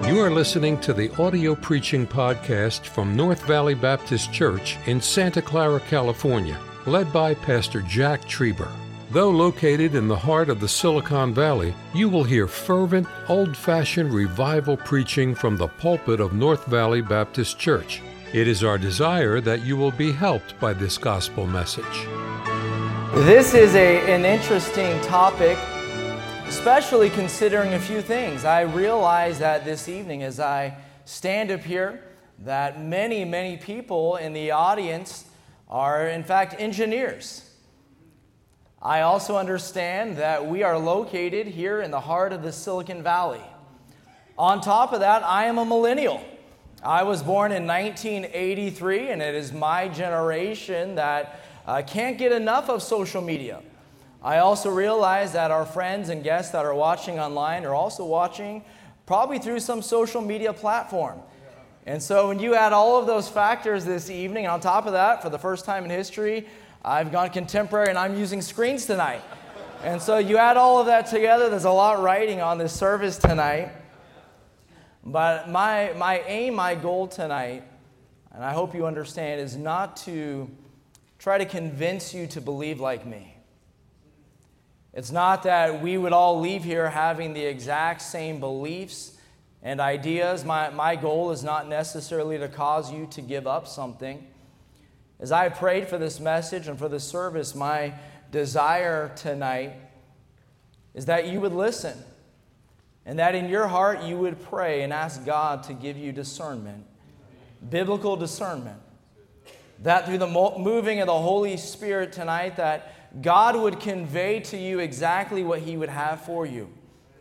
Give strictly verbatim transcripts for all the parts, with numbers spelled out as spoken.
You are listening to the audio preaching podcast from North Valley Baptist Church in Santa Clara, California, led by Pastor Jack Trieber. Though located in the heart of the Silicon Valley, you will hear fervent, old-fashioned revival preaching from the pulpit of North Valley Baptist Church. It is our desire that you will be helped by this gospel message. This is a, an interesting topic, especially considering a few things. I realize that this evening as I stand up here that many, many people in the audience are in fact engineers. I also understand that we are located here in the heart of the Silicon Valley. On top of that, I am a millennial. I was born in nineteen eighty-three, and it is my generation that uh, can't get enough of social media. I also realize that our friends and guests that are watching online are also watching probably through some social media platform. And so when you add all of those factors this evening, and on top of that, for the first time in history, I've gone contemporary and I'm using screens tonight. And so you add all of that together, there's a lot riding on this service tonight. But my, my aim, my goal tonight, and I hope you understand, is not to try to convince you to believe like me. It's not that we would all leave here having the exact same beliefs and ideas. My, my goal is not necessarily to cause you to give up something. As I prayed for this message and for this service, my desire tonight is that you would listen and that in your heart you would pray and ask God to give you discernment, biblical discernment, that through the moving of the Holy Spirit tonight that God would convey to you exactly what He would have for you.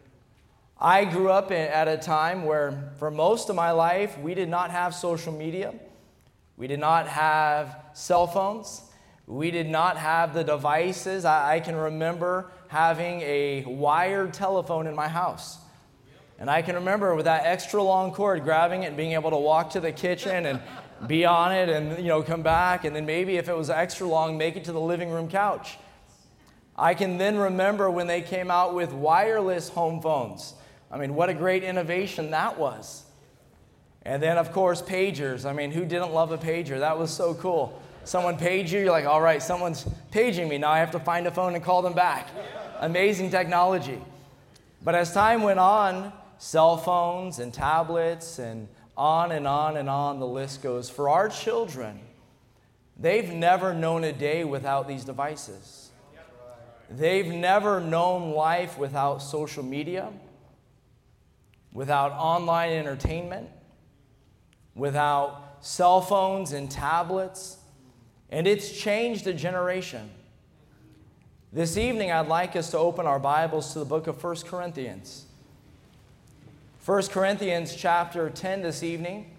I grew up at a time where for most of my life we did not have social media. We did not have cell phones. We did not have the devices. I, I can remember having a wired telephone in my house. And I can remember with that extra long cord, grabbing it and being able to walk to the kitchen and be on it and, you know, come back. And then maybe if it was extra long, make it to the living room couch. I can then remember when they came out with wireless home phones. I mean, what a great innovation that was. And then, of course, pagers. I mean, who didn't love a pager? That was so cool. Someone paged you, you're like, all right, someone's paging me. Now I have to find a phone and call them back. Amazing technology. But as time went on, cell phones and tablets and on and on and on the list goes. For our children, they've never known a day without these devices. They've never known life without social media, without online entertainment, without cell phones and tablets, and it's changed a generation. This evening, I'd like us to open our Bibles to the book of First Corinthians. First Corinthians chapter ten this evening.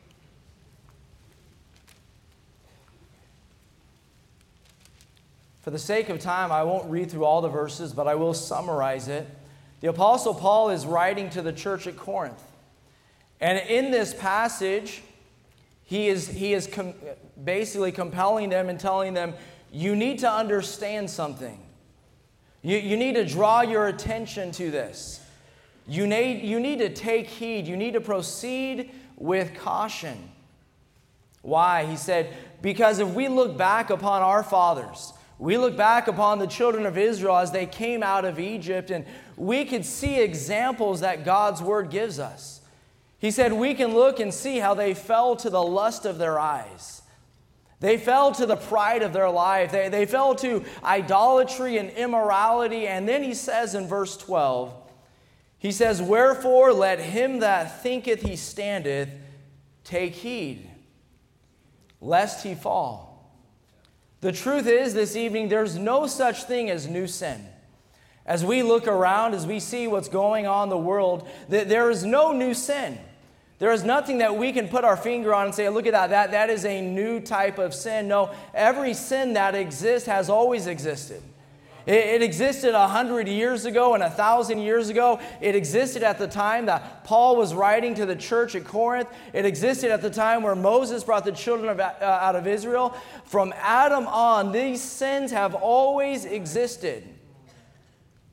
For the sake of time, I won't read through all the verses, but I will summarize it. The Apostle Paul is writing to the church at Corinth. And in this passage, he is, he is com- basically compelling them and telling them, you need to understand something. You, you need to draw your attention to this. You need, you need to take heed. You need to proceed with caution. Why? He said, because if we look back upon our fathers, we look back upon the children of Israel as they came out of Egypt, and we could see examples that God's Word gives us. He said we can look and see how they fell to the lust of their eyes. They fell to the pride of their life. They, they fell to idolatry and immorality. And then he says in verse twelve, he says, wherefore let him that thinketh he standeth take heed, lest he fall. The truth is, this evening, there's no such thing as new sin. As we look around, as we see what's going on in the world, that there is no new sin. There is nothing that we can put our finger on and say, look at that, that, that is a new type of sin. No, every sin that exists has always existed. It, it existed a hundred years ago and a thousand years ago. It existed at the time that Paul was writing to the church at Corinth. It existed at the time where Moses brought the children of, uh, out of Israel. From Adam on, these sins have always existed.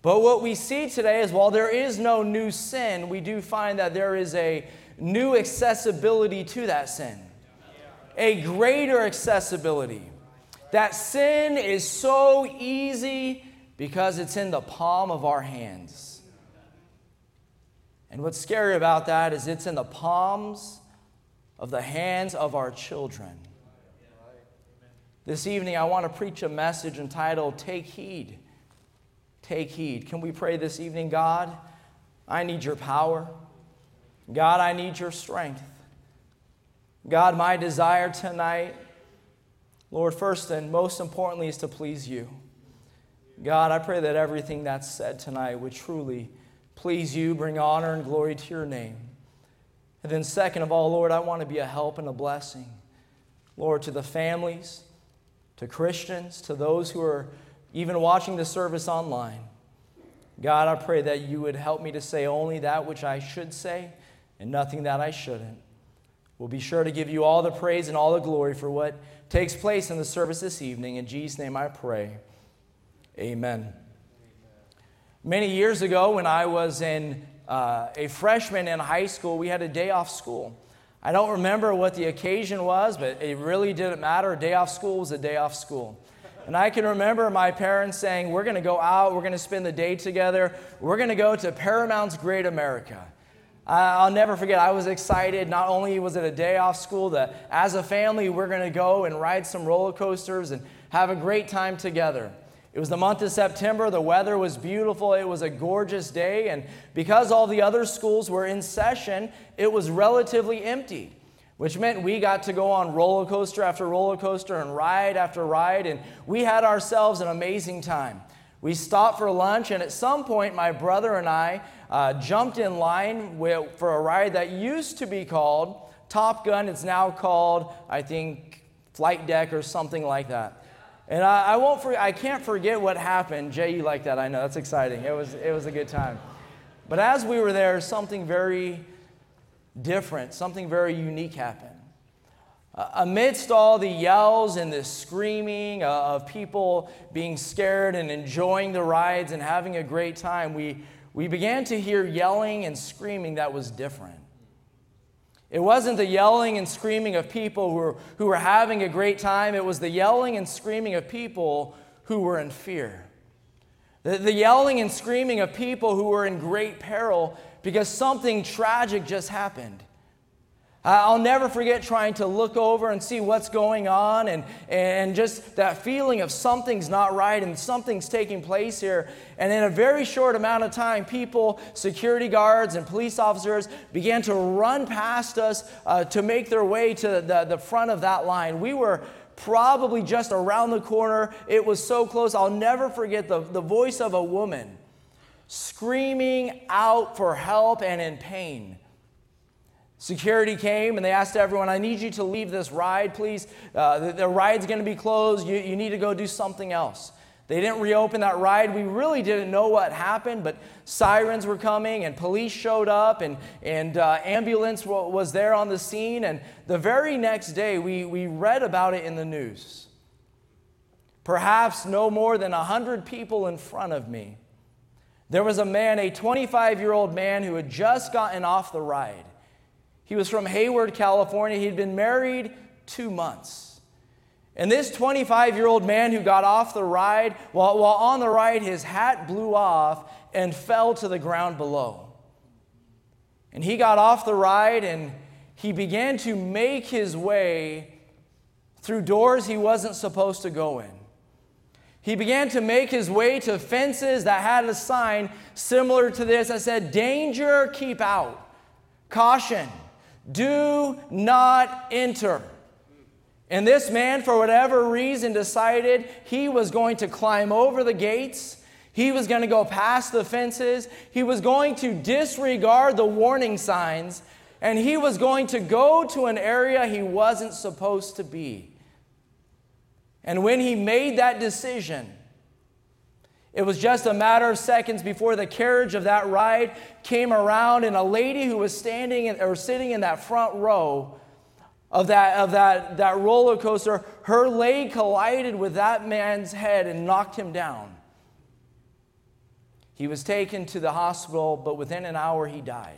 But what we see today is while there is no new sin, we do find that there is a new accessibility to that sin. A greater accessibility. That sin is so easy because it's in the palm of our hands. And what's scary about that is it's in the palms of the hands of our children. This evening I want to preach a message entitled, Take Heed. Take heed. Can we pray this evening? God, I need your power. God, I need your strength. God, my desire tonight, Lord, first and most importantly is to please you. God, I pray that everything that's said tonight would truly please you, bring honor and glory to your name. And then second of all, Lord, I want to be a help and a blessing, Lord, to the families, to Christians, to those who are even watching the service online. God, I pray that you would help me to say only that which I should say and nothing that I shouldn't. We'll be sure to give you all the praise and all the glory for what takes place in the service this evening. In Jesus' name I pray. Amen. Many years ago, when I was in uh, a freshman in high school, we had a day off school. I don't remember what the occasion was, but it really didn't matter. A day off school was a day off school. And I can remember my parents saying, we're going to go out, we're going to spend the day together, we're going to go to Paramount's Great America. I'll never forget, I was excited. Not only was it a day off school, that as a family, we're going to go and ride some roller coasters and have a great time together. It was the month of September. The weather was beautiful. It was a gorgeous day. And because all the other schools were in session, it was relatively empty, which meant we got to go on roller coaster after roller coaster and ride after ride. And we had ourselves an amazing time. We stopped for lunch, and at some point, my brother and I uh, jumped in line with, for a ride that used to be called Top Gun. It's now called, I think, Flight Deck or something like that. And I, I won't. For, I can't forget what happened. Jay, you like that? I know that's exciting. It was. It was a good time. But as we were there, something very different, something very unique happened. Uh, amidst all the yells and the screaming uh, of people being scared and enjoying the rides and having a great time, we we began to hear yelling and screaming that was different. It wasn't the yelling and screaming of people who were, who were having a great time. It was the yelling and screaming of people who were in fear. The, the yelling and screaming of people who were in great peril because something tragic just happened. I'll never forget trying to look over and see what's going on and, and just that feeling of something's not right and something's taking place here. And in a very short amount of time, people, security guards and police officers began to run past us uh, to make their way to the, the front of that line. We were probably just around the corner. It was so close. I'll never forget the, the voice of a woman screaming out for help and in pain. Security came and they asked everyone, I need you to leave this ride, please. Uh, the, the ride's going to be closed. You, you need to go do something else. They didn't reopen that ride. We really didn't know what happened, but sirens were coming and police showed up and, and uh, ambulance w- was there on the scene. And the very next day, we, we read about it in the news. Perhaps no more than one hundred people in front of me. There was a man, a twenty-five-year-old man who had just gotten off the ride. He was from Hayward, California. He'd been married two months. And this twenty-five-year-old man who got off the ride, while, while on the ride, his hat blew off and fell to the ground below. And he got off the ride and he began to make his way through doors he wasn't supposed to go in. He began to make his way to fences that had a sign similar to this that said, danger, keep out. Caution, do not enter. And this man, for whatever reason, decided he was going to climb over the gates. He was going to go past the fences. He was going to disregard the warning signs. And he was going to go to an area he wasn't supposed to be. And when he made that decision, it was just a matter of seconds before the carriage of that ride came around, and a lady who was standing in, or sitting in that front row of that of that that roller coaster, her leg collided with that man's head and knocked him down. He was taken to the hospital, but within an hour he died.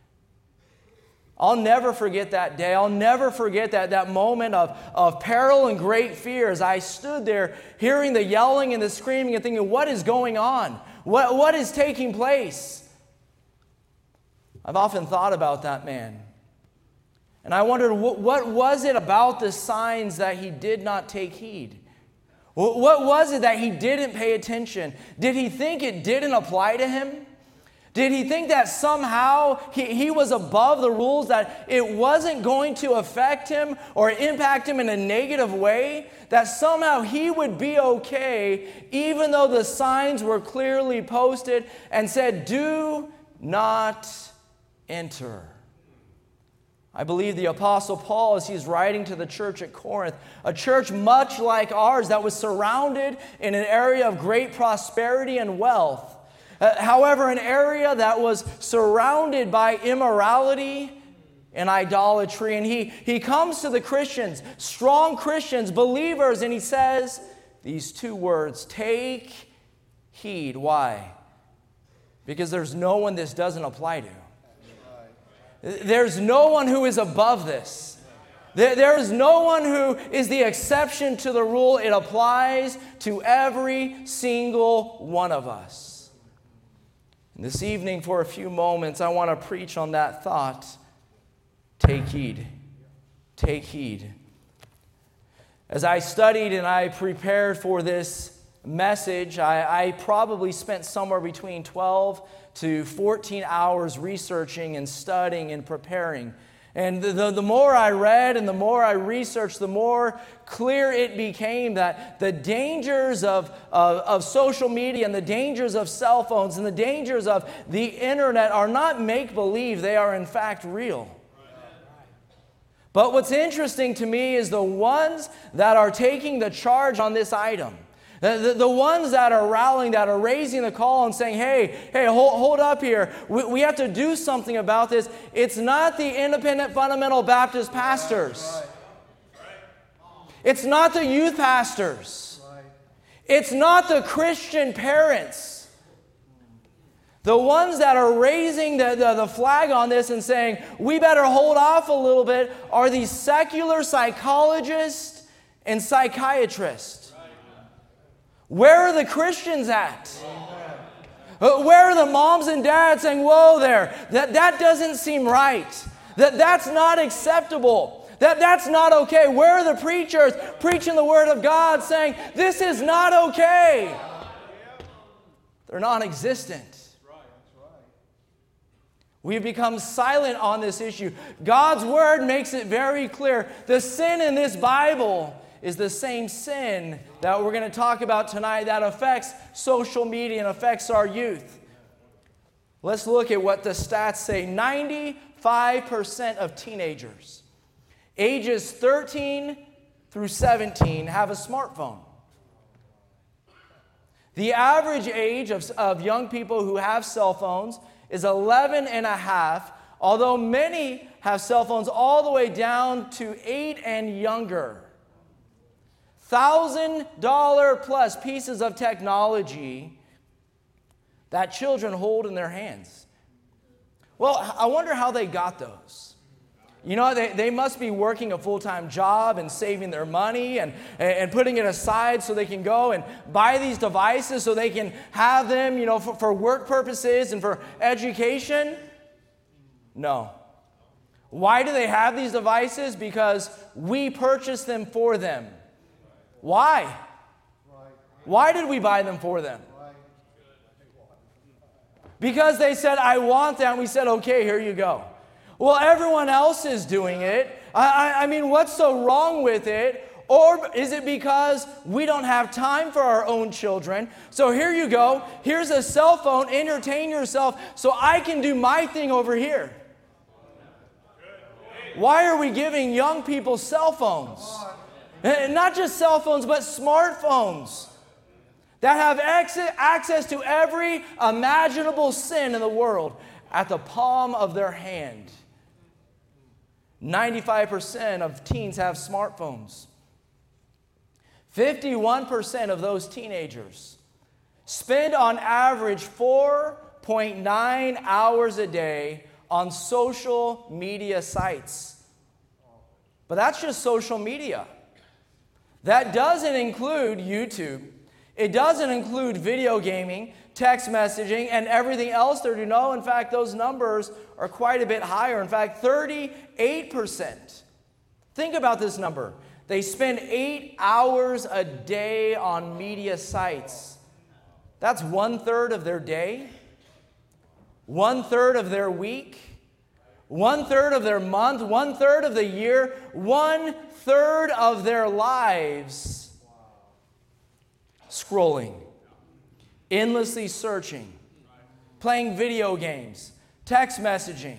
I'll never forget that day. I'll never forget that, that moment of, of peril and great fear as I stood there hearing the yelling and the screaming and thinking, what is going on? What, what is taking place? I've often thought about that man. And I wondered, what, what was it about the signs that he did not take heed? What was it that he didn't pay attention? Did he think it didn't apply to him? Did he think that somehow he, he was above the rules, that it wasn't going to affect him or impact him in a negative way? That somehow he would be okay even though the signs were clearly posted and said, do not enter. I believe the Apostle Paul, as he's writing to the church at Corinth, a church much like ours that was surrounded in an area of great prosperity and wealth, Uh, however, an area that was surrounded by immorality and idolatry. And he, he comes to the Christians, strong Christians, believers, and he says these two words, take heed. Why? Because there's no one this doesn't apply to. There's no one who is above this. There, there is no one who is the exception to the rule. It applies to every single one of us. And this evening, for a few moments, I want to preach on that thought. Take heed. Take heed. As I studied and I prepared for this message, I, I probably spent somewhere between twelve to fourteen hours researching and studying and preparing. And the, the, the more I read and the more I researched, the more clear it became that the dangers of, of, of social media and the dangers of cell phones and the dangers of the internet are not make-believe. They are, in fact, real. But what's interesting to me is the ones that are taking the charge on this item. The, the, the ones that are rallying, that are raising the call and saying, hey, hey, hold, hold up here. We, we have to do something about this. It's not the independent fundamental Baptist pastors. It's not the youth pastors. It's not the Christian parents. The ones that are raising the, the, the flag on this and saying, we better hold off a little bit, are these secular psychologists and psychiatrists. Where are the Christians at? Uh, where are the moms and dads saying, whoa there, that, that doesn't seem right. That, that's not acceptable. That, that's not okay. Where are the preachers preaching the Word of God saying, this is not okay? They're non-existent. We've become silent on this issue. God's Word makes it very clear. The sin in this Bible is the same sin that we're going to talk about tonight that affects social media and affects our youth. Let's look at what the stats say. ninety-five percent of teenagers ages thirteen through seventeen have a smartphone. The average age of, of young people who have cell phones is eleven and a half, although many have cell phones all the way down to eight and younger. one thousand dollars plus pieces of technology that children hold in their hands. Well, I wonder how they got those. You know, they, they must be working a full-time job and saving their money and, and putting it aside so they can go and buy these devices so they can have them, you know, for, for work purposes and for education. No. Why do they have these devices? Because we purchased them for them. Why? Why did we buy them for them? Because they said, I want that, and we said, okay, here you go. Well, everyone else is doing it. I, I, I mean, what's so wrong with it? Or is it because we don't have time for our own children? So here you go. Here's a cell phone. Entertain yourself so I can do my thing over here. Why are we giving young people cell phones? And not just cell phones, but smartphones that have access to every imaginable sin in the world at the palm of their hand. ninety-five percent of teens have smartphones. fifty-one percent of those teenagers spend on average four point nine hours a day on social media sites. But that's just social media. That doesn't include YouTube. It doesn't include video gaming, text messaging, and everything else there to know. In fact, those numbers are quite a bit higher. In fact, thirty-eight percent. Think about this number. They spend eight hours a day on media sites. That's one-third of their day, one-third of their week, one-third of their month, one-third of the year, one-third of their lives scrolling, endlessly searching, playing video games, text messaging.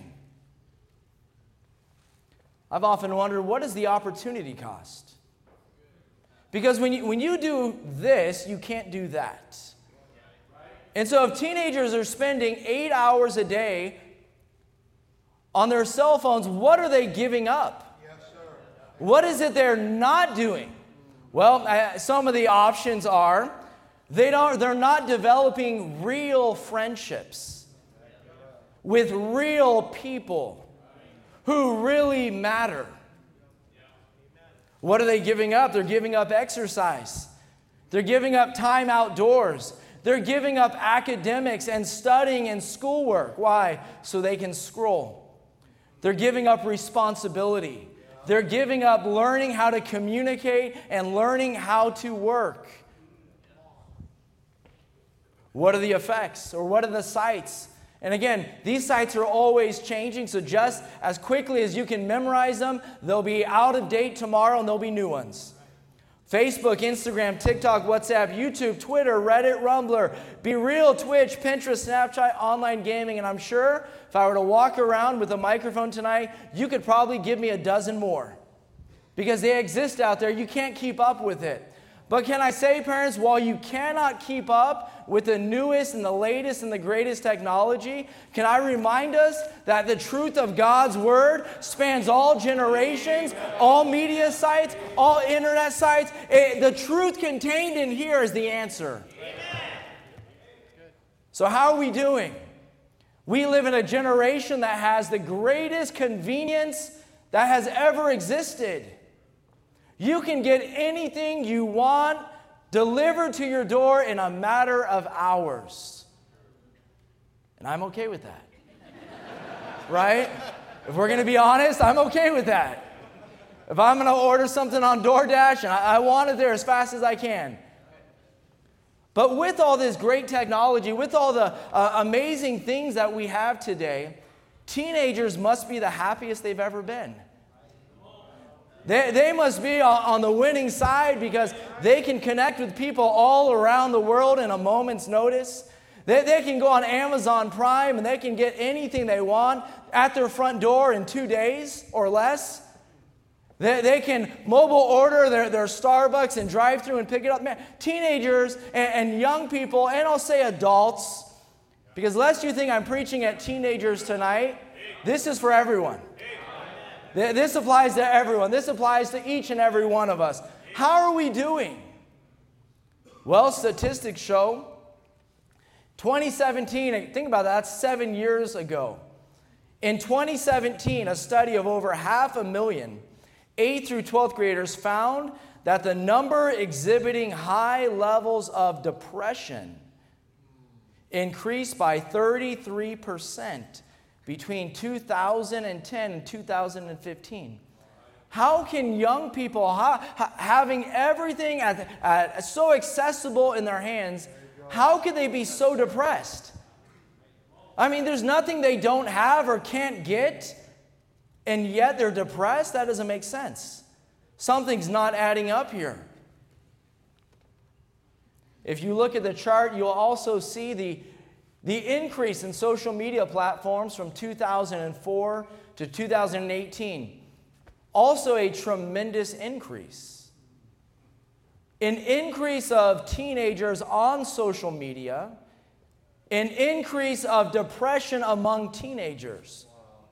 I've often wondered, what is the opportunity cost? Because when you, when you do this, you can't do that. And so if teenagers are spending eight hours a day on their cell phones, what are they giving up? Yes, sir. What is it they're not doing? Well, uh, some of the options are they don't, they're not developing real friendships with real people who really matter. What are they giving up? They're giving up exercise. They're giving up time outdoors. They're giving up academics and studying and schoolwork. Why? So they can scroll. They're giving up responsibility. They're giving up learning how to communicate and learning how to work. What are the effects, or what are the sites? And again, these sites are always changing, so just as quickly as you can memorize them, they'll be out of date tomorrow and there'll be new ones. Facebook, Instagram, TikTok, WhatsApp, YouTube, Twitter, Reddit, Rumbler, BeReal, Twitch, Pinterest, Snapchat, online gaming, and I'm sure if I were to walk around with a microphone tonight, you could probably give me a dozen more. Because they exist out there, you can't keep up with it. But can I say, parents, while you cannot keep up with the newest and the latest and the greatest technology, can I remind us that the truth of God's Word spans all generations, all media sites, all internet sites? It, the truth contained in here is the answer. Amen. So how are we doing? We live in a generation that has the greatest convenience that has ever existed. You can get anything you want delivered to your door in a matter of hours. And I'm okay with that. Right? If we're going to be honest, I'm okay with that. If I'm going to order something on DoorDash and I, I want it there as fast as I can. But with all this great technology, with all the uh, amazing things that we have today, teenagers must be the happiest they've ever been. They, they must be on the winning side because they can connect with people all around the world in a moment's notice. They, they can go on Amazon Prime and they can get anything they want at their front door in two days or less. They, they can mobile order their, their Starbucks and drive through and pick it up. Man, teenagers and, and young people, and I'll say adults, because lest you think I'm preaching at teenagers tonight, this is for everyone. This applies to everyone. This applies to each and every one of us. How are we doing? Well, statistics show twenty seventeen, think about that, that's seven years ago. In twenty seventeen, a study of over half a million eighth through twelfth graders found that the number exhibiting high levels of depression increased by thirty-three percent. Between two thousand ten and two thousand fifteen. How can young people, ha, ha, having everything at, at, so accessible in their hands, how could they be so depressed? I mean, there's nothing they don't have or can't get, and yet they're depressed? That doesn't make sense. Something's not adding up here. If you look at the chart, you'll also see the The increase in social media platforms from two thousand four to two thousand eighteen, also a tremendous increase. An increase of teenagers on social media, an increase of depression among teenagers.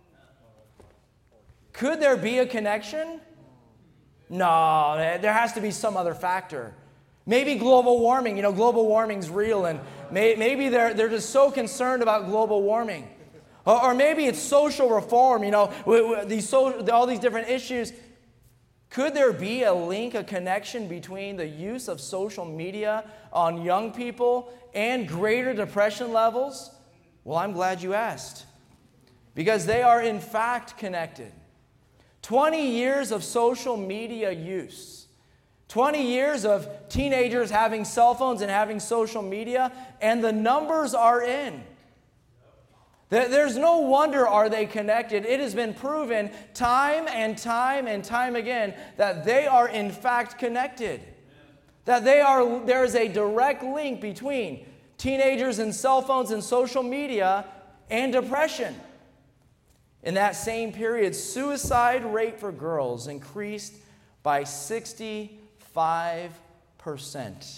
Could there be a connection? No, there has to be some other factor. Maybe global warming. You know, global warming's real, and may, maybe they're, they're just so concerned about global warming. Or, or maybe it's social reform, you know, these so, all these different issues. Could there be a link, a connection between the use of social media on young people and greater depression levels? Well, I'm glad you asked, because they are in fact connected. twenty years of social media use, twenty years of teenagers having cell phones and having social media, and the numbers are in. There's no wonder are they connected. It has been proven time and time and time again that they are in fact connected. That they are, there is a direct link between teenagers and cell phones and social media and depression. In that same period, suicide rate for girls increased by sixty-five percent.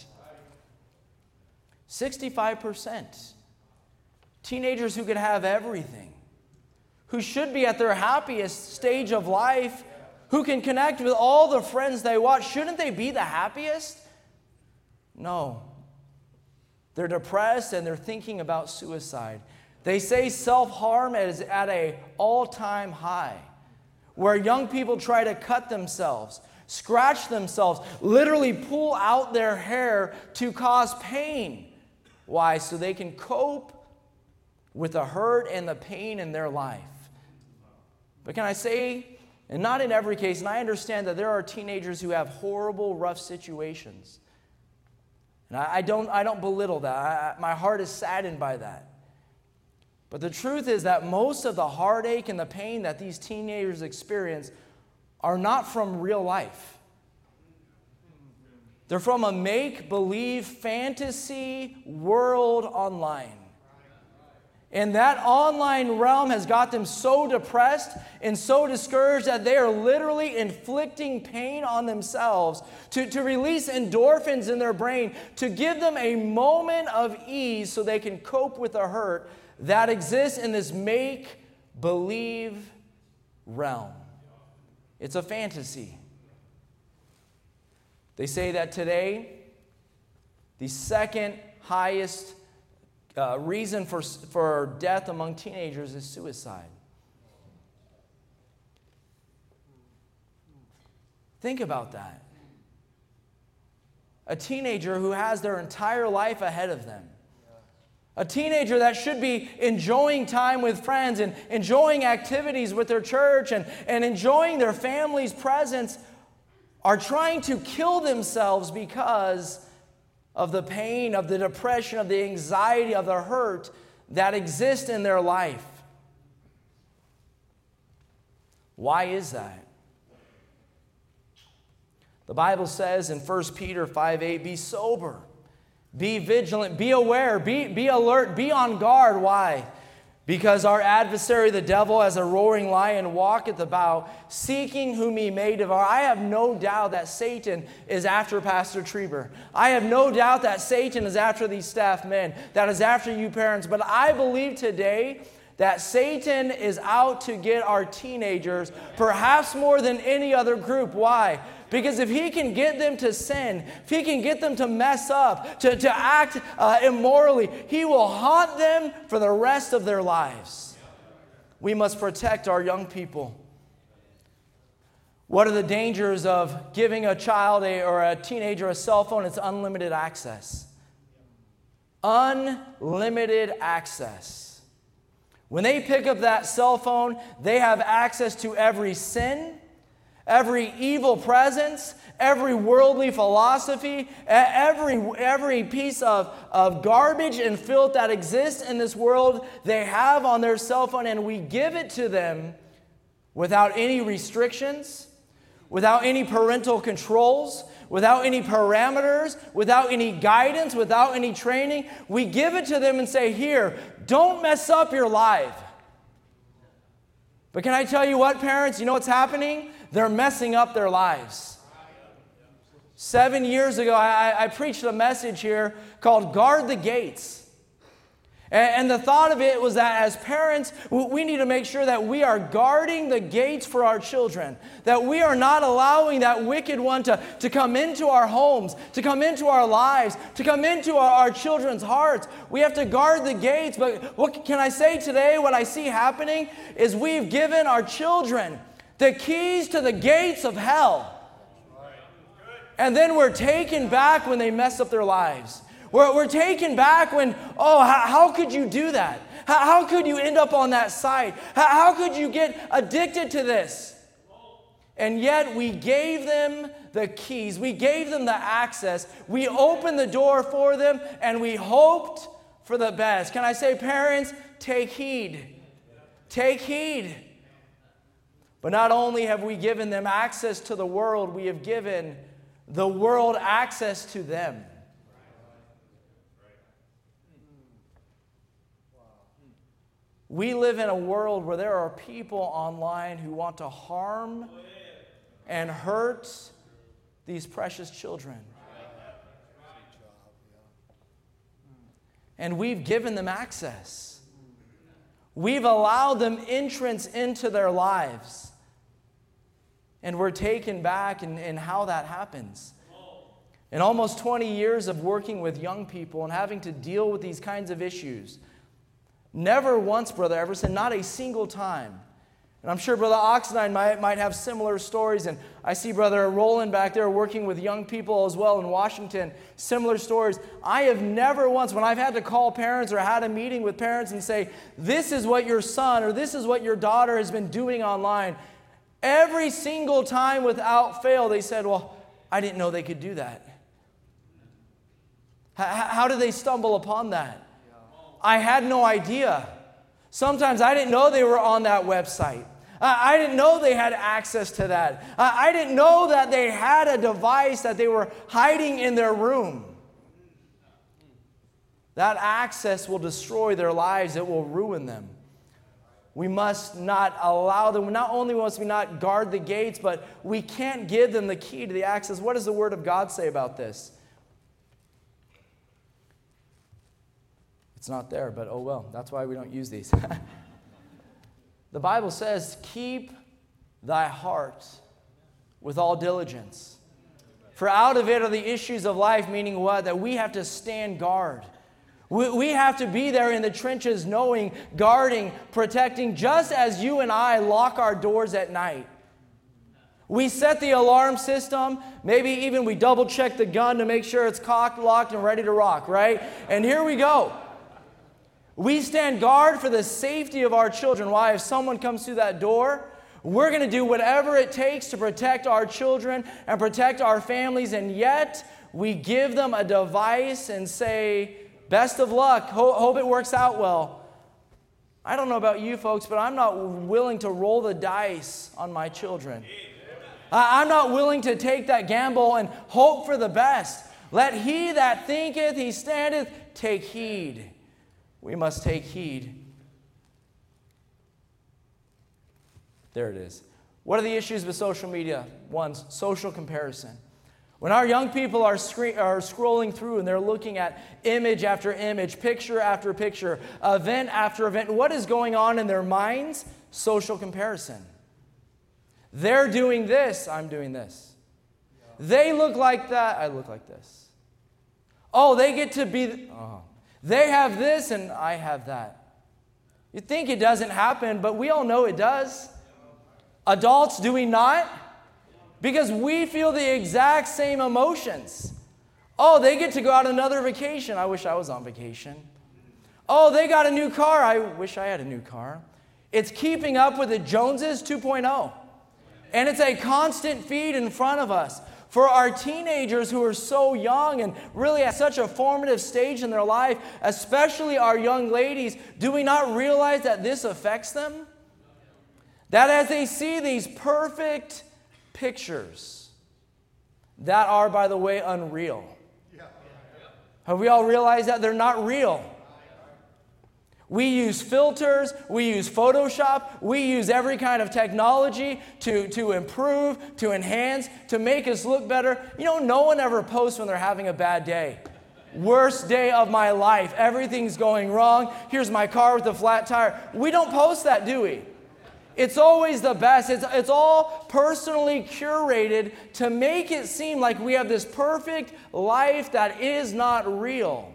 sixty-five percent. Teenagers who could have everything, who should be at their happiest stage of life, who can connect with all the friends they want, shouldn't they be the happiest? No. They're depressed and they're thinking about suicide. They say self-harm is at an all-time high, where young people try to cut themselves, scratch themselves, literally pull out their hair to cause pain. Why? So they can cope with the hurt and the pain in their life. But can I say, and not in every case, and I understand that there are teenagers who have horrible, rough situations. And I, I don't, I don't belittle that. I, my heart is saddened by that. But the truth is that most of the heartache and the pain that these teenagers experience are not from real life. They're from a make-believe fantasy world online. And that online realm has got them so depressed and so discouraged that they are literally inflicting pain on themselves to, to release endorphins in their brain, to give them a moment of ease so they can cope with the hurt that exists in this make-believe realm. It's a fantasy. They say that today, the second highest Uh, reason for, for death among teenagers is suicide. Think about that. A teenager who has their entire life ahead of them. A teenager that should be enjoying time with friends and enjoying activities with their church and, and enjoying their family's presence are trying to kill themselves because of the pain, of the depression, of the anxiety, of the hurt that exists in their life. Why is that? The Bible says in First Peter five eight, be sober, be vigilant, be aware, be, be alert, be on guard. Why? Because our adversary, the devil, as a roaring lion, walketh about, seeking whom he may devour. I have no doubt that Satan is after Pastor Trieber. I have no doubt that Satan is after these staff men, that is after you parents. But I believe today that Satan is out to get our teenagers, perhaps more than any other group. Why? Because if he can get them to sin, if he can get them to mess up, to, to act uh, immorally, he will haunt them for the rest of their lives. We must protect our young people. What are the dangers of giving a child a, or a teenager a cell phone? It's unlimited access. Unlimited access. When they pick up that cell phone, they have access to every sin, every evil presence, every worldly philosophy, every, every piece of, of garbage and filth that exists in this world, they have on their cell phone, and we give it to them without any restrictions, without any parental controls, without any parameters, without any guidance, without any training. We give it to them and say, here, don't mess up your life. But can I tell you what, parents? You know what's happening? They're messing up their lives. Seven years ago, I, I preached a message here called Guard the Gates. And the thought of it was that as parents, we need to make sure that we are guarding the gates for our children, that we are not allowing that wicked one to, to come into our homes, to come into our lives, to come into our, our children's hearts. We have to guard the gates. But what can I say today? What I see happening is we've given our children the keys to the gates of hell. And then we're taken back when they mess up their lives. We're, we're taken back when, oh, how, how could you do that? How, how could you end up on that site? How, how could you get addicted to this? And yet we gave them the keys. We gave them the access. We opened the door for them, and we hoped for the best. Can I say, parents, take heed. Take heed. But not only have we given them access to the world, we have given the world access to them. We live in a world where there are people online who want to harm and hurt these precious children. And we've given them access. We've allowed them entrance into their lives. And we're taken back in, in how that happens. In almost twenty years of working with young people and having to deal with these kinds of issues, never once, Brother Everson, not a single time. And I'm sure Brother Oxnine might, might have similar stories. And I see Brother Roland back there working with young people as well in Washington. Similar stories. I have never once, when I've had to call parents or had a meeting with parents and say, this is what your son or this is what your daughter has been doing online, every single time without fail, they said, well, I didn't know they could do that. How, how did they stumble upon that? I had no idea. Sometimes I didn't know they were on that website. I, I didn't know they had access to that. I, I didn't know that they had a device that they were hiding in their room. That access will destroy their lives. It will ruin them. We must not allow them. Not only must we not guard the gates, but we can't give them the key to the access. What does the Word of God say about this? It's not there, but oh well. That's why we don't use these. The Bible says, keep thy heart with all diligence. For out of it are the issues of life, meaning what? That we have to stand guard. We, we have to be there in the trenches knowing, guarding, protecting, just as you and I lock our doors at night. We set the alarm system, maybe even we double check the gun to make sure it's cocked, locked, and ready to rock, right? And here we go. We stand guard for the safety of our children. Why? If someone comes through that door, we're going to do whatever it takes to protect our children and protect our families, and yet we give them a device and say, best of luck, Ho- hope it works out well. I don't know about you folks, but I'm not willing to roll the dice on my children. I- I'm not willing to take that gamble and hope for the best. Let he that thinketh he standeth take heed. We must take heed. There it is. What are the issues with social media? One, social comparison. When our young people are, scre- are scrolling through and they're looking at image after image, picture after picture, event after event, what is going on in their minds? Social comparison. They're doing this, I'm doing this. They look like that, I look like this. Oh, they get to be... Th- oh. They have this and I have that. You think it doesn't happen, but we all know it does. Adults, do we not? Because we feel the exact same emotions. Oh, they get to go out on another vacation. I wish I was on vacation. Oh, they got a new car. I wish I had a new car. It's keeping up with the Joneses two point oh. And it's a constant feed in front of us. For our teenagers who are so young and really at such a formative stage in their life, especially our young ladies, do we not realize that this affects them? That as they see these perfect pictures that are, by the way, unreal. Have we all realized that they're not real? We use filters, we use Photoshop, we use every kind of technology to, to improve, to enhance, to make us look better. You know, no one ever posts when they're having a bad day. Worst day of my life. Everything's going wrong. Here's my car with a flat tire. We don't post that, do we? It's always the best. It's, it's all personally curated to make it seem like we have this perfect life that is not real.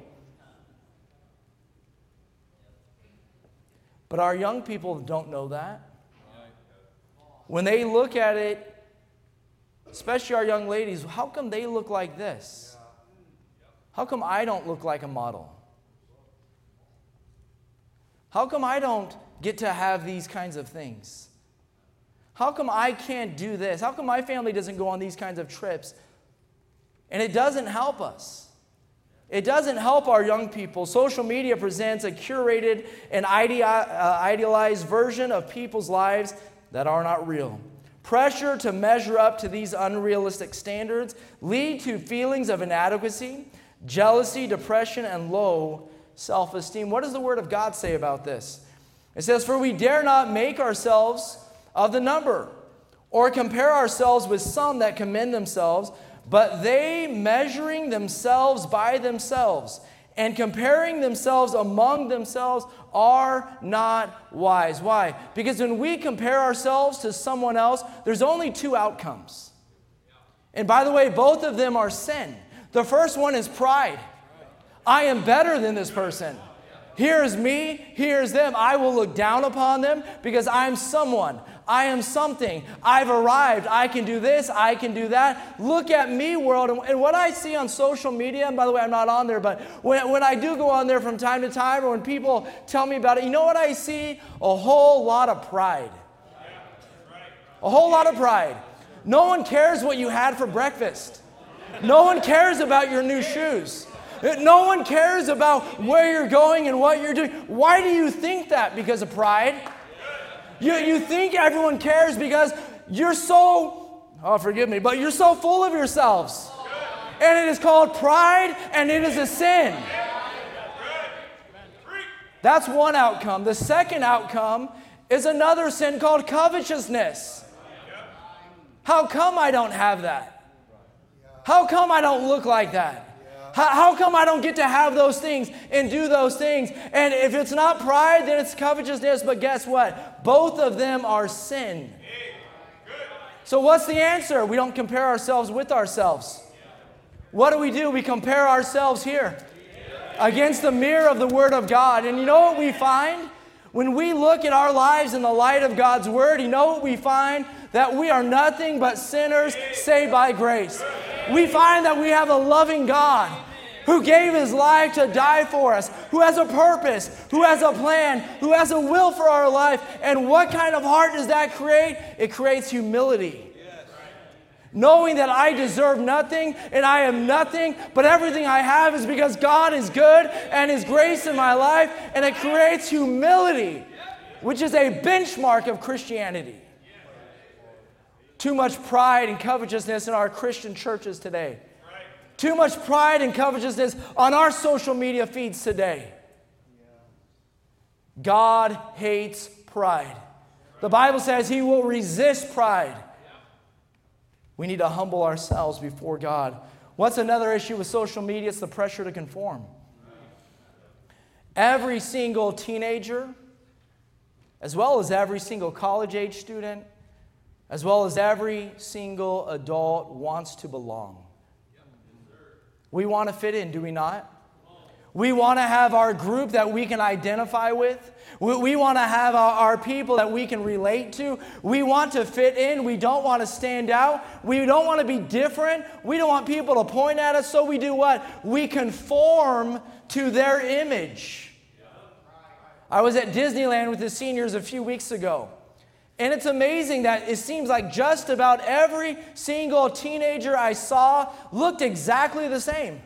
But our young people don't know that. When they look at it, especially our young ladies, how come they look like this? How come I don't look like a model? How come I don't get to have these kinds of things? How come I can't do this? How come my family doesn't go on these kinds of trips? And it doesn't help us. It doesn't help our young people. Social media presents a curated and idea, uh, idealized version of people's lives that are not real. Pressure to measure up to these unrealistic standards lead to feelings of inadequacy, jealousy, depression, and low self-esteem. What does the Word of God say about this? It says, "For we dare not make ourselves of the number, or compare ourselves with some that commend themselves, but they measuring themselves by themselves, and comparing themselves among themselves are not wise." Why? Because when we compare ourselves to someone else, there's only two outcomes. And by the way, both of them are sin. The first one is pride. I am better than this person. Here's me, here's them. I will look down upon them because I'm someone. I am something. I've arrived. I can do this. I can do that. Look at me, world. And what I see on social media, and by the way, I'm not on there, but when, when I do go on there from time to time, or when people tell me about it, you know what I see? A whole lot of pride. A whole lot of pride. No one cares what you had for breakfast. No one cares about your new shoes. No one cares about where you're going and what you're doing. Why do you think that? Because of pride? You, you think everyone cares because you're so, oh, forgive me, but you're so full of yourselves. And it is called pride, and it is a sin. That's one outcome. The second outcome is another sin called covetousness. How come I don't have that? How come I don't look like that? How, how come I don't get to have those things and do those things? And if it's not pride, then it's covetousness. But guess what? Both of them are sin. So what's the answer? We don't compare ourselves with ourselves. What do we do? We compare ourselves here against the mirror of the Word of God. And you know what we find? When we look at our lives in the light of God's Word, you know what we find? That we are nothing but sinners saved by grace. We find that we have a loving God who gave His life to die for us, who has a purpose, who has a plan, who has a will for our life. And what kind of heart does that create? It creates humility. Knowing that I deserve nothing and I am nothing, but everything I have is because God is good and His grace in my life, and it creates humility, which is a benchmark of Christianity. Too much pride and covetousness in our Christian churches today. Too much pride and covetousness on our social media feeds today. God hates pride. The Bible says He will resist pride. We need to humble ourselves before God. What's another issue with social media? It's the pressure to conform. Every single teenager, as well as every single college-age student, as well as every single adult, wants to belong. We want to fit in, do we not? We want to have our group that we can identify with. We, we want to have our, our people that we can relate to. We want to fit in. We don't want to stand out. We don't want to be different. We don't want people to point at us. So we do what? We conform to their image. I was at Disneyland with the seniors a few weeks ago. And it's amazing that it seems like just about every single teenager I saw looked exactly the same.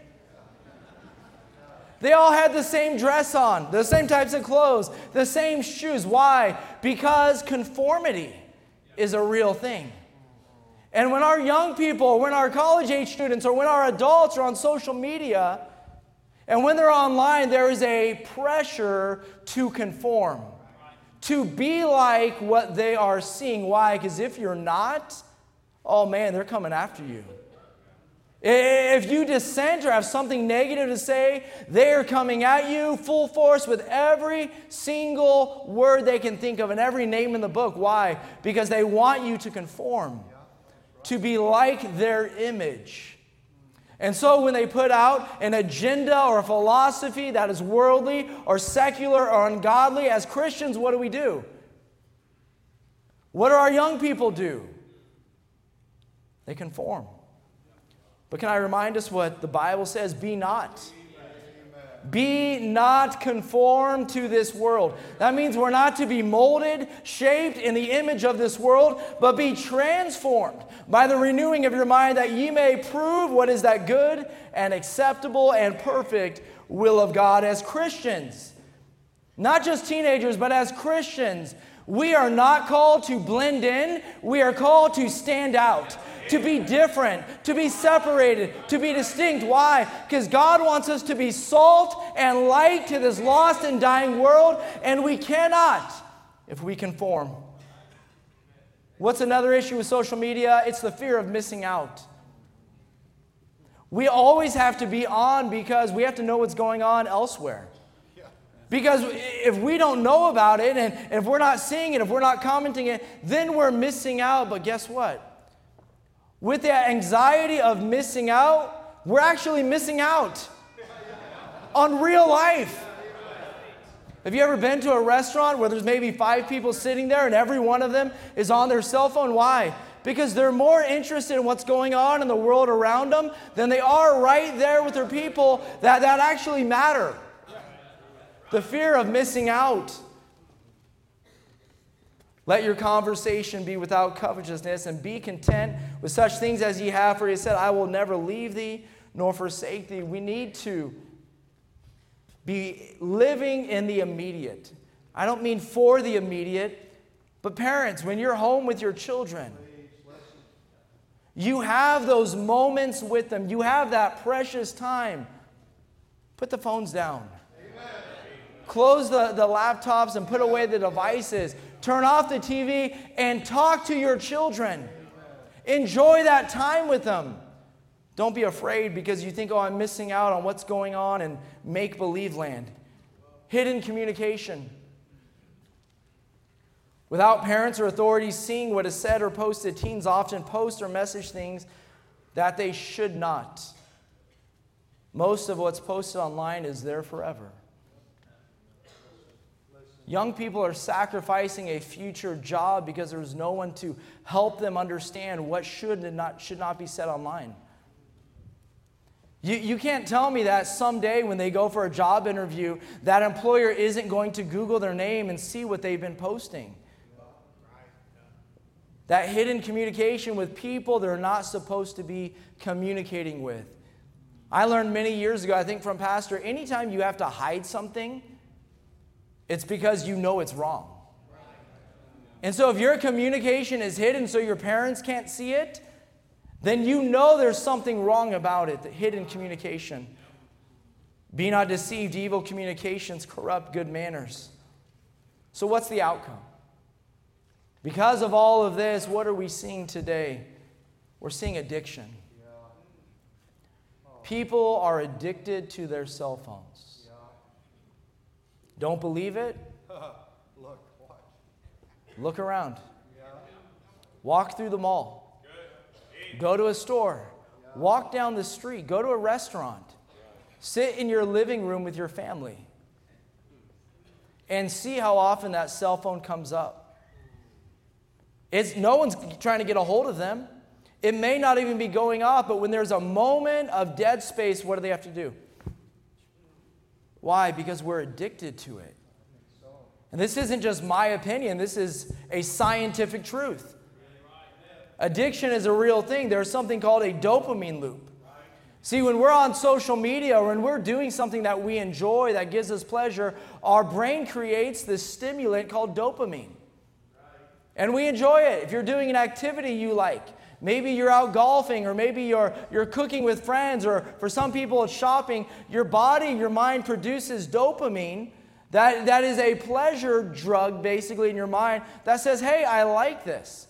They all had the same dress on, the same types of clothes, the same shoes. Why? Because conformity is a real thing. And when our young people, when our college-age students, or when our adults are on social media, and when they're online, there is a pressure to conform. To be like what they are seeing. Why? Because if you're not, oh man, they're coming after you. If you dissent or have something negative to say, they are coming at you full force with every single word they can think of and every name in the book. Why? Because they want you to conform, to be like their image. And so when they put out an agenda or a philosophy that is worldly or secular or ungodly, as Christians, what do we do? What do our young people do? They conform. But can I remind us what the Bible says? Be not. Be not conformed to this world. That means we're not to be molded, shaped in the image of this world, but be transformed by the renewing of your mind, that ye may prove what is that good and acceptable and perfect will of God. As Christians, not just teenagers, but as Christians, we are not called to blend in. We are called to stand out, to be different, to be separated, to be distinct. Why? Because God wants us to be salt and light to this lost and dying world, and we cannot if we conform. What's another issue with social media? It's the fear of missing out. We always have to be on because we have to know what's going on elsewhere. Because if we don't know about it, and if we're not seeing it, if we're not commenting it, then we're missing out. But guess what? With that anxiety of missing out, we're actually missing out on real life. Have you ever been to a restaurant where there's maybe five people sitting there and every one of them is on their cell phone? Why? Because they're more interested in what's going on in the world around them than they are right there with their people that, that actually matter. The fear of missing out. Let your conversation be without covetousness, and be content with such things as ye have, for he said, I will never leave thee nor forsake thee. We need to be living in the immediate. I don't mean for the immediate, but parents, when you're home with your children, you have those moments with them. You have that precious time. Put the phones down. Close the, the laptops and put away the devices. Turn off the T V and talk to your children. Enjoy that time with them. Don't be afraid because you think, oh, I'm missing out on what's going on in make-believe land. Hidden communication. Without parents or authorities seeing what is said or posted, teens often post or message things that they should not. Most of what's posted online is there forever. Young people are sacrificing a future job because there's no one to help them understand what should and not, should not be said online. You, you can't tell me that someday when they go for a job interview, that employer isn't going to Google their name and see what they've been posting. That hidden communication with people they're not supposed to be communicating with. I learned many years ago, I think from Pastor, anytime you have to hide something, it's because you know it's wrong. And so if your communication is hidden so your parents can't see it, then you know there's something wrong about it, the hidden communication. Be not deceived, evil communications corrupt good manners. So what's the outcome? Because of all of this, what are we seeing today? We're seeing addiction. People are addicted to their cell phones. Don't believe it? Look, watch. Look around. Yeah. Walk through the mall. Good. Go to a store. Yeah. Walk down the street. Go to a restaurant. Yeah. Sit in your living room with your family. And see how often that cell phone comes up. It's, no one's trying to get a hold of them. It may not even be going off, but when there's a moment of dead space, what do they have to do? Why? Because we're addicted to it. And this isn't just my opinion. This is a scientific truth. Addiction is a real thing. There's something called a dopamine loop. See, when we're on social media or when we're doing something that we enjoy, that gives us pleasure, our brain creates this stimulant called dopamine. And we enjoy it. If you're doing an activity you like, maybe you're out golfing, or maybe you're, you're cooking with friends, or for some people it's shopping. Your body, your mind produces dopamine. That, that is a pleasure drug, basically, in your mind that says, hey, I like this.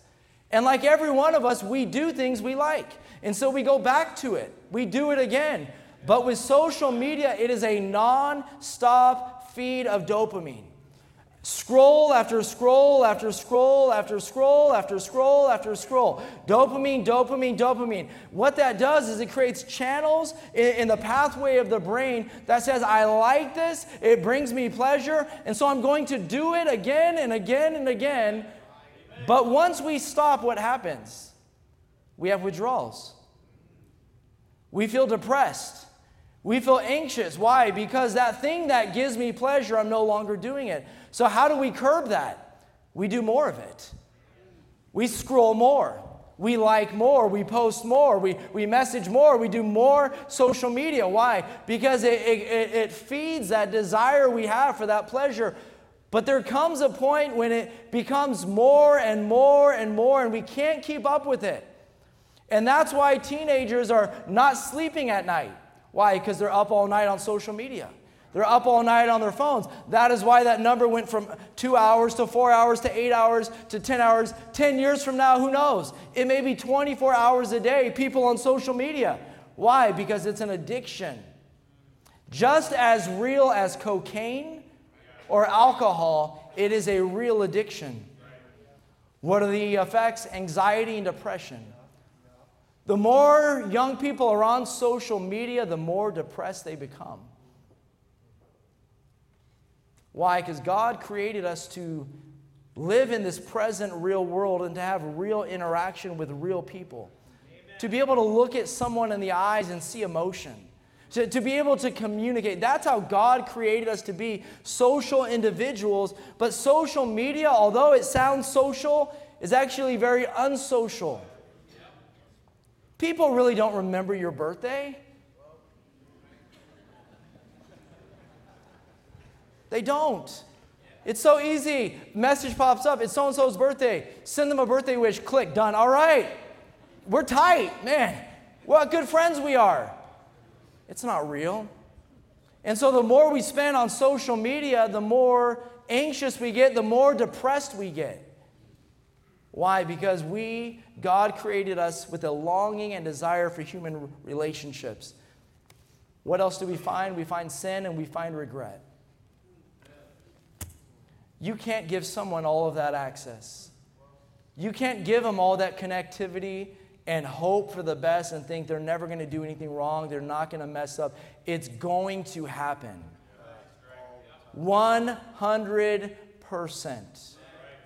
And like every one of us, we do things we like. And so we go back to it. We do it again. But with social media, it is a non-stop feed of dopamine. Scroll after scroll after scroll after scroll after scroll after scroll. Dopamine, dopamine, dopamine. What that does is it creates channels in, in the pathway of the brain that says, I like this, it brings me pleasure, and so I'm going to do it again and again and again. But once we stop, what happens? We have withdrawals. We feel depressed. We feel anxious. Why? Because that thing that gives me pleasure, I'm no longer doing it. So how do we curb that? We do more of it. We scroll more. We like more. We post more. We, we message more. We do more social media. Why? Because it, it, it feeds that desire we have for that pleasure. But there comes a point when it becomes more and more and more, and we can't keep up with it. And that's why teenagers are not sleeping at night. Why? Because they're up all night on social media. They're up all night on their phones. That is why that number went from two hours to four hours to eight hours to ten hours. Ten years from now, who knows? It may be twenty-four hours a day, people on social media. Why? Because it's an addiction. Just as real as cocaine or alcohol, it is a real addiction. What are the effects? Anxiety and depression. The more young people are on social media, the more depressed they become. Why? Because God created us to live in this present real world and to have real interaction with real people. Amen. To be able to look at someone in the eyes and see emotion. To, to be able to communicate. That's how God created us to be social individuals. But social media, although it sounds social, is actually very unsocial. People really don't remember your birthday. They don't. It's so easy. Message pops up. It's so-and-so's birthday. Send them a birthday wish. Click. Done. All right. We're tight. Man, what good friends we are. It's not real. And so the more we spend on social media, the more anxious we get, the more depressed we get. Why? Because we, God created us with a longing and desire for human relationships. What else do we find? We find sin and we find regret. You can't give someone all of that access. You can't give them all that connectivity and hope for the best and think they're never going to do anything wrong. They're not going to mess up. It's going to happen. one hundred percent.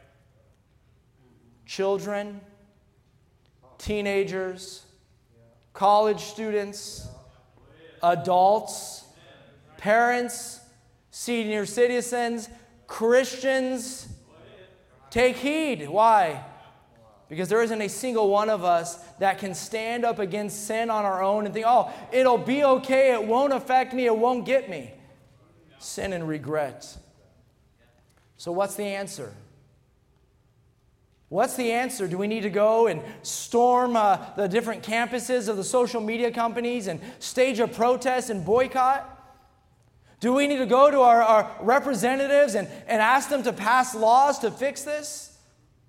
Children, teenagers, college students, adults, parents, senior citizens, Christians, take heed. Why? Because there isn't a single one of us that can stand up against sin on our own and think, oh, it'll be okay, it won't affect me, it won't get me. Sin and regret. So what's the answer? What's the answer? Do we need to go and storm uh, the different campuses of the social media companies and stage a protest and boycott? Do we need to go to our, our representatives and, and ask them to pass laws to fix this?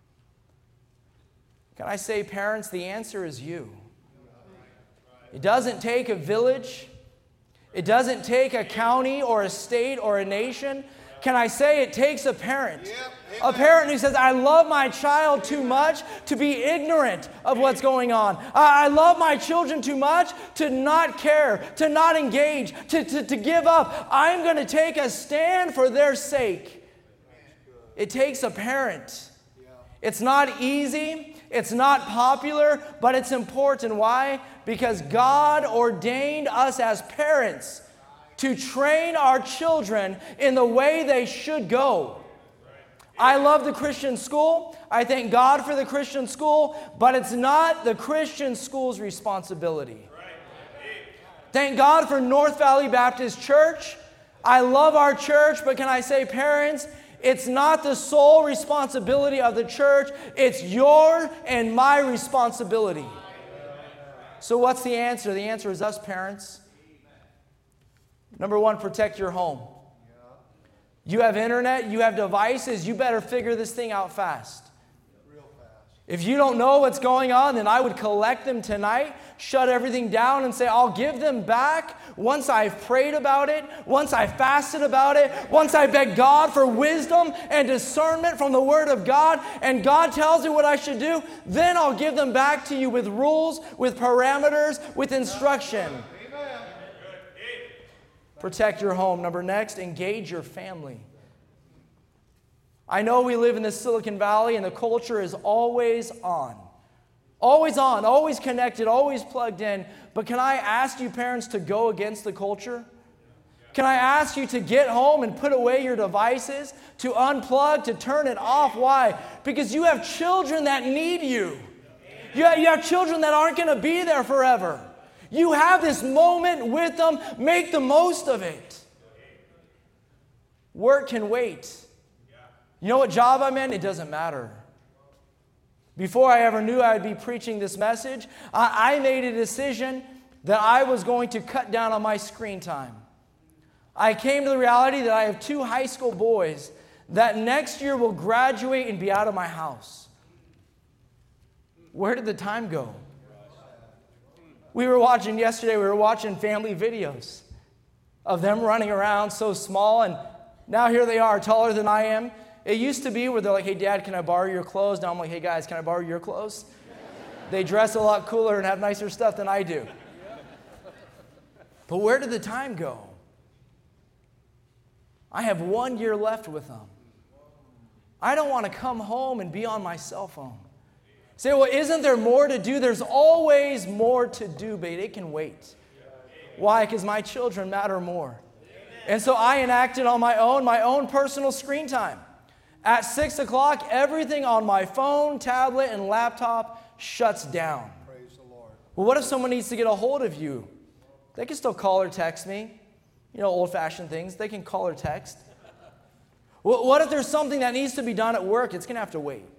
Can I say, parents, the answer is you. It doesn't take a village. It doesn't take a county or a state or a nation. Can I say it takes a parent? A parent who says, I love my child too much to be ignorant of what's going on. I love my children too much to not care, to not engage, to, to, to give up. I'm going to take a stand for their sake. It takes a parent. It's not easy. It's not popular, but it's important. Why? Because God ordained us as parents to train our children in the way they should go. I love the Christian school. I thank God for the Christian school, but it's not the Christian school's responsibility. Thank God for North Valley Baptist Church. I love our church, but can I say, parents, it's not the sole responsibility of the church. It's your and my responsibility. So what's the answer? The answer is us, parents. Number one, protect your home. You have internet, you have devices, you better figure this thing out fast. If you don't know what's going on, then I would collect them tonight, shut everything down, and say, I'll give them back once I've prayed about it, once I've fasted about it, once I beg God for wisdom and discernment from the Word of God, and God tells me what I should do, then I'll give them back to you with rules, with parameters, with instruction. Amen. Protect your home. Number next, engage your family. I know we live in the Silicon Valley and the culture is always on. Always on, always connected, always plugged in. But can I ask you parents to go against the culture? Can I ask you to get home and put away your devices, to unplug, to turn it off? Why? Because you have children that need you. You have, you have children that aren't going to be there forever. You have this moment with them. Make the most of it. Work can wait. You know what job I'm in? It doesn't matter. Before I ever knew I'd be preaching this message, I, I made a decision that I was going to cut down on my screen time. I came to the reality that I have two high school boys that next year will graduate and be out of my house. Where did the time go? We were watching yesterday, we were watching family videos of them running around so small, and now here they are, taller than I am. It used to be where they're like, hey, Dad, can I borrow your clothes? Now I'm like, hey, guys, can I borrow your clothes? They dress a lot cooler and have nicer stuff than I do. But where did the time go? I have one year left with them. I don't want to come home and be on my cell phone. Say, well, isn't there more to do? There's always more to do, but it can wait. Why? Because my children matter more. And so I enacted on my own, my own personal screen time. At six o'clock, everything on my phone, tablet, and laptop shuts down. Praise the Lord. Well, what if someone needs to get a hold of you? They can still call or text me. You know, old-fashioned things. They can call or text. Well, what if there's something that needs to be done at work? It's going to have to wait.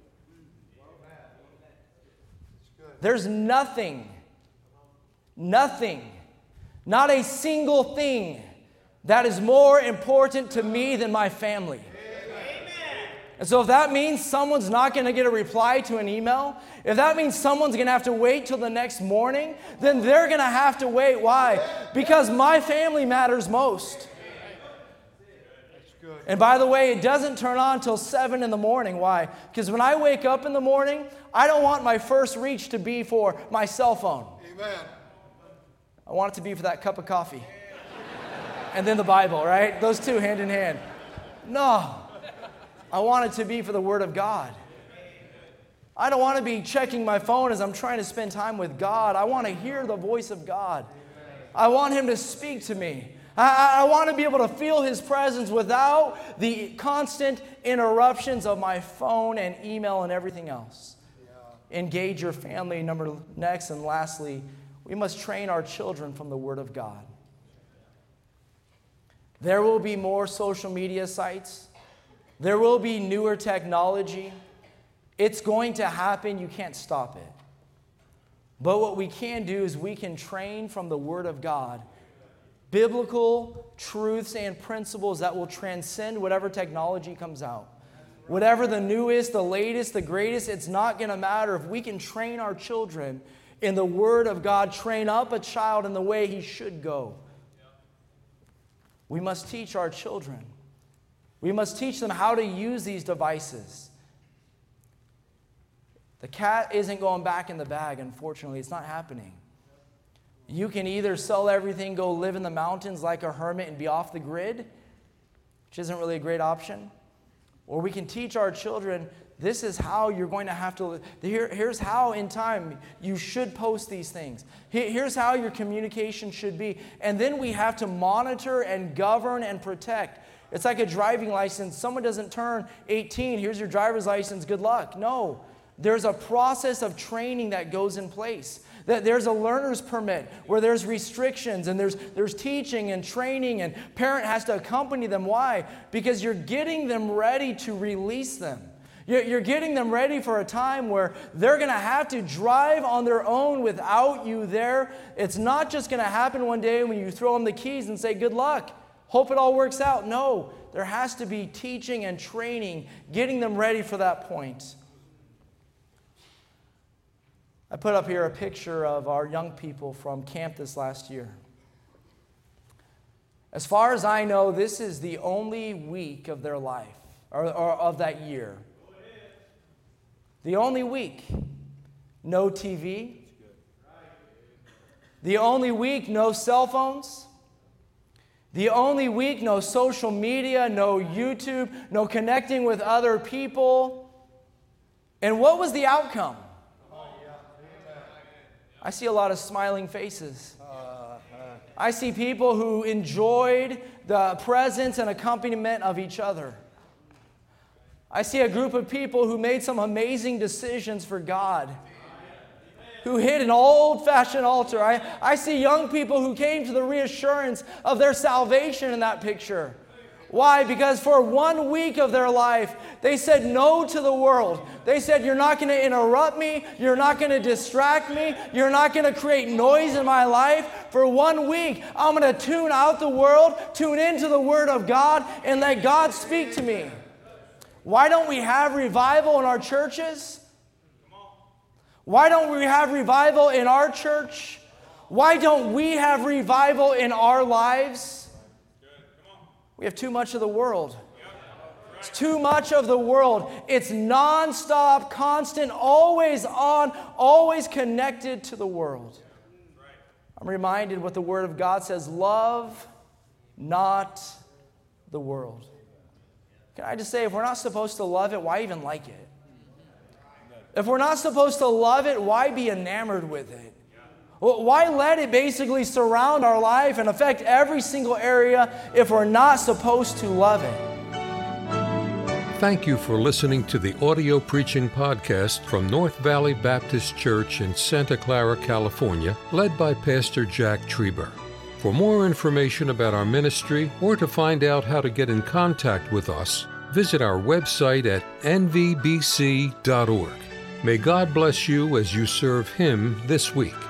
There's nothing, nothing, not a single thing that is more important to me than my family. And so if that means someone's not going to get a reply to an email, if that means someone's going to have to wait till the next morning, then they're going to have to wait. Why? Because my family matters most. And by the way, it doesn't turn on until seven in the morning. Why? Because when I wake up in the morning, I don't want my first reach to be for my cell phone. Amen. I want it to be for that cup of coffee. And then the Bible, right? Those two hand in hand. No. I want it to be for the Word of God. I don't want to be checking my phone as I'm trying to spend time with God. I want to hear the voice of God. I want Him to speak to me. I, I want to be able to feel His presence without the constant interruptions of my phone and email and everything else. Engage your family. Number next and lastly, we must train our children from the Word of God. There will be more social media sites. There will be newer technology. It's going to happen. You can't stop it. But what we can do is we can train from the Word of God biblical truths and principles that will transcend whatever technology comes out. Whatever the newest, the latest, the greatest, it's not going to matter. If we can train our children in the Word of God, train up a child in the way he should go. We must teach our children. We must teach them how to use these devices. The cat isn't going back in the bag, unfortunately. It's not happening. You can either sell everything, go live in the mountains like a hermit and be off the grid, which isn't really a great option. Or we can teach our children, this is how you're going to have to live. Here, here's how in time you should post these things. Here's how your communication should be. And then we have to monitor and govern and protect. It's like a driving license. Someone doesn't turn eighteen, here's your driver's license, good luck. No, there's a process of training that goes in place. That there's a learner's permit where there's restrictions and there's, there's teaching and training, and parent has to accompany them. Why? Because you're getting them ready to release them. You're, you're getting them ready for a time where they're going to have to drive on their own without you there. It's not just going to happen one day when you throw them the keys and say, good luck. Hope it all works out. No, there has to be teaching and training, getting them ready for that point. I put up here a picture of our young people from camp this last year. As far as I know, this is the only week of their life, or, or of that year. The only week. No T V. The only week, no cell phones. The only week, no social media, no YouTube, no connecting with other people. And what was the outcome? I see a lot of smiling faces. I see people who enjoyed the presence and accompaniment of each other. I see a group of people who made some amazing decisions for God, who hit an old-fashioned altar. I, I see young people who came to the reassurance of their salvation in that picture. Why? Because for one week of their life, they said no to the world. They said, you're not going to interrupt me. You're not going to distract me. You're not going to create noise in my life. For one week, I'm going to tune out the world, tune into the Word of God, and let God speak to me. Why don't we have revival in our churches? Why don't we have revival in our church? Why don't we have revival in our lives? We have too much of the world. It's too much of the world. It's nonstop, constant, always on, always connected to the world. I'm reminded what the Word of God says, love not the world. Can I just say, if we're not supposed to love it, why even like it? If we're not supposed to love it, why be enamored with it? Why let it basically surround our life and affect every single area if we're not supposed to love it? Thank you for listening to the audio preaching podcast from North Valley Baptist Church in Santa Clara, California, led by Pastor Jack Trieber. For more information about our ministry or to find out how to get in contact with us, visit our website at n v b c dot org. May God bless you as you serve Him this week.